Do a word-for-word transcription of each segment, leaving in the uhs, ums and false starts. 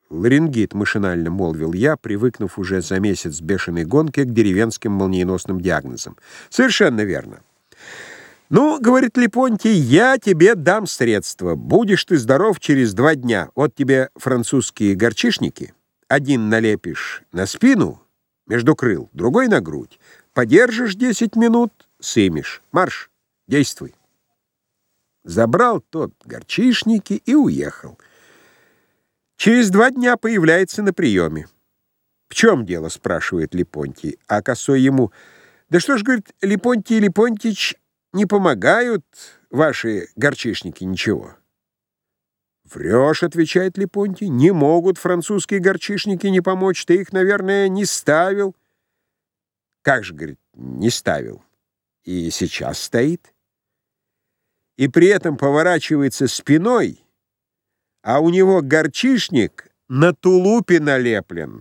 Ларингит, машинально молвил я, привыкнув уже за месяц бешеной гонки к деревенским молниеносным диагнозам. Совершенно верно. Ну, говорит Лепонтий, я тебе дам средства. Будешь ты здоров через два дня. Вот тебе французские горчишники. Один налепишь на спину, между крыл, другой на грудь. Подержишь десять минут, сымешь. Марш, действуй. Забрал тот горчишники и уехал. Через два дня появляется на приеме. «В чем дело?» — спрашивает Лепонтий. А Косой ему: «Да что ж, — говорит, — Лепонтий Лепонтич, не помогают ваши горчишники ничего». «Врешь, — отвечает Лепонтий, — не могут французские горчишники не помочь. Ты их, наверное, не ставил». «Как же, — говорит, — не ставил? И сейчас стоит». И при этом поворачивается спиной, а у него горчишник на тулупе налеплен.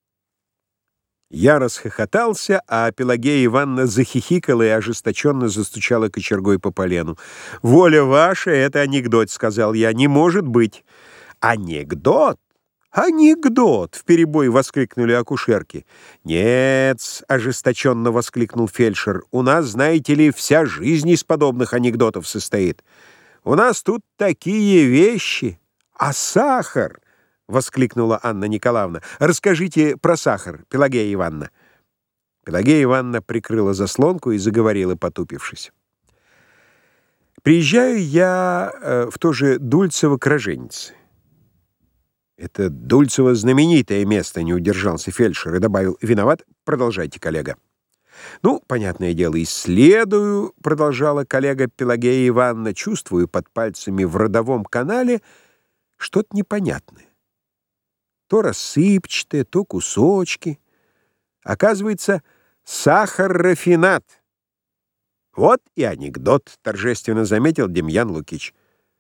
Я расхохотался, а Пелагея Ивановна захихикала и ожесточенно застучала кочергой по полену. «Воля ваша, это анекдот, — сказал я, — не может быть». «Анекдот? Анекдот!» — вперебой воскликнули акушерки. «Нет-с, — ожесточенно воскликнул фельдшер, — у нас, знаете ли, вся жизнь из подобных анекдотов состоит. У нас тут такие вещи. А сахар!» — воскликнула Анна Николаевна. «Расскажите про сахар, Пелагея Ивановна». Пелагея Ивановна прикрыла заслонку и заговорила, потупившись. «Приезжаю я э, в то же Дульцево к роженице». «Это Дульцево знаменитое место», — не удержался фельдшер и добавил: «Виноват, продолжайте, коллега». «Ну, понятное дело, исследую», — продолжала коллега Пелагея Ивановна, «чувствую под пальцами в родовом канале что-то непонятное. То рассыпчатое, то кусочки. Оказывается, сахар-рафинат». «Вот и анекдот», — торжественно заметил Демьян Лукич.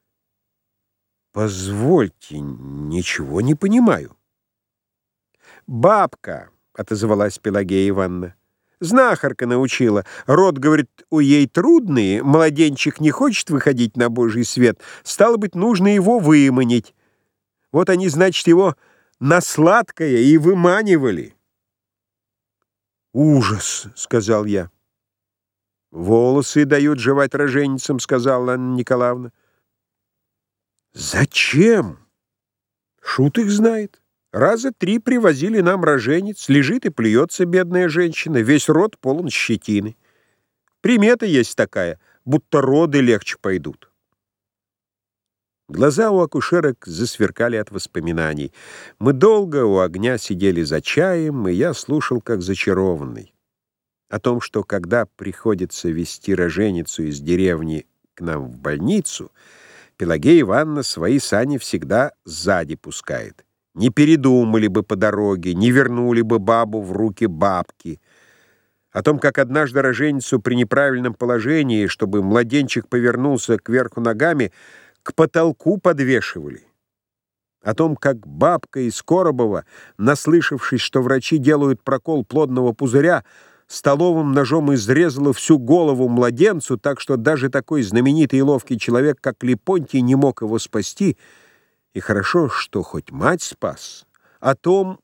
«Позвольте, ничего не понимаю». «Бабка», — отозвалась Пелагея Ивановна, — «знахарка научила. Род, говорит, у ей трудный, младенчик не хочет выходить на Божий свет, стало быть, нужно его выманить. Вот они, значит, его на сладкое и выманивали». «Ужас», — сказал я. «Волосы дают жевать роженицам», — сказала Анна Николаевна. «Зачем? Шут их знает. Раза три привозили нам роженец, лежит и плюется бедная женщина, весь рот полон щетины. Примета есть такая, будто роды легче пойдут». Глаза у акушерок засверкали от воспоминаний. Мы долго у огня сидели за чаем, и я слушал как зачарованный. О том, что когда приходится везти роженицу из деревни к нам в больницу, Пелагея Ивановна свои сани всегда сзади пускает. Не передумали бы по дороге, не вернули бы бабу в руки бабки. О том, как однажды роженицу при неправильном положении, чтобы младенчик повернулся кверху ногами, к потолку подвешивали. О том, как бабка из Коробова, наслышавшись, что врачи делают прокол плодного пузыря, столовым ножом изрезала всю голову младенцу, так что даже такой знаменитый и ловкий человек, как Лепонтий, не мог его спасти. И хорошо, что хоть мать спас. О том,